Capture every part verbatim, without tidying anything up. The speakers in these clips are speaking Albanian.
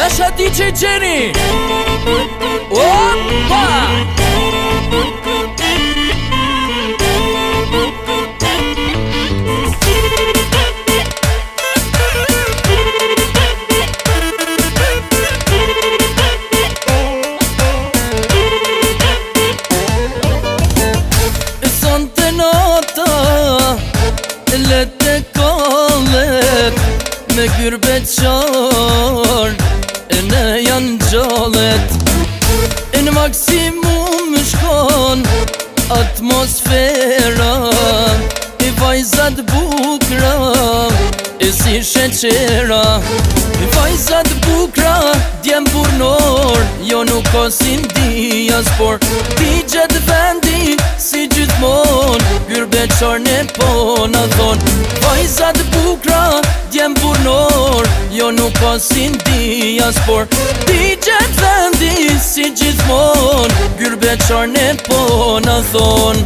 Dasha D J Jenny. Opa! Sonte nota lete kallet me gürbet qar e ne janë gjallet e në maksimum shkon atmosfera e vajzat bukra e si sheqera e vajzat bukra djem burnor jo nuk ka si ndijas por ti gjet vendi si gjithmon gyrbe qarne po na thon vajzat bukra djem burnor jo nuk ka si ndijas por ti gjet vendi si gjithmon gyrbe qarne po na thon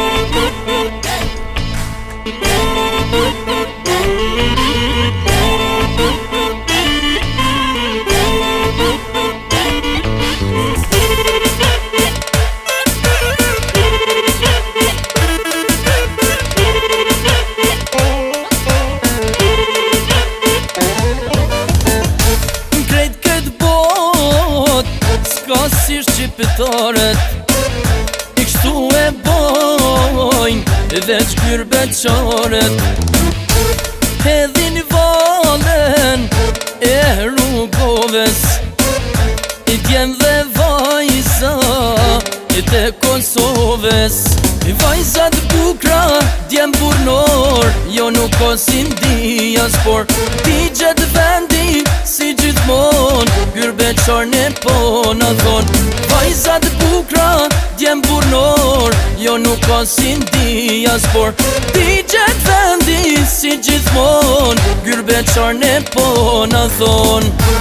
Ska si shqiptaret I kështu e bojnë Veç gyrbe qaret Hedhin valen E rrugoves I djem dhe vajza E te Kosoves I vajzat bukra Djem burnor Jo nuk ka si ndijas por Ti gjet vendi Si gjithmon Gyrbe qarne po na thon Vajzat bukra Djem burnor Jo nuk ka si ndijas por Ti gjet vendi Si gjithmon Gyrbe qarne po na thon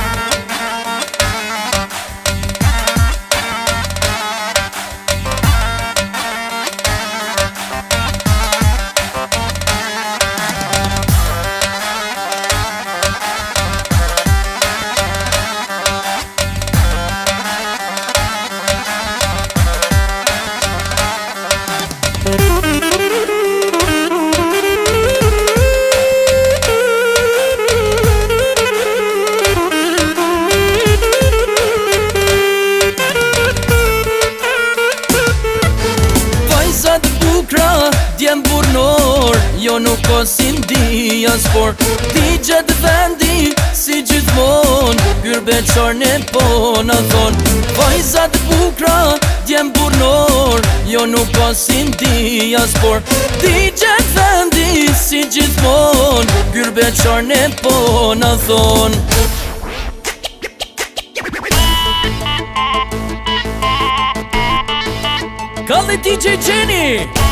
Djem burnor Jo nuk ka si ndijas por Ti gjet vendi Si gjithmon Gyrbe qarne po na thon Vajzat bukra Djem burnor Jo nuk ka si ndijas por Ti gjet vendi Si gjithmon Gyrbe qarne po na thon Kalli D J Jenny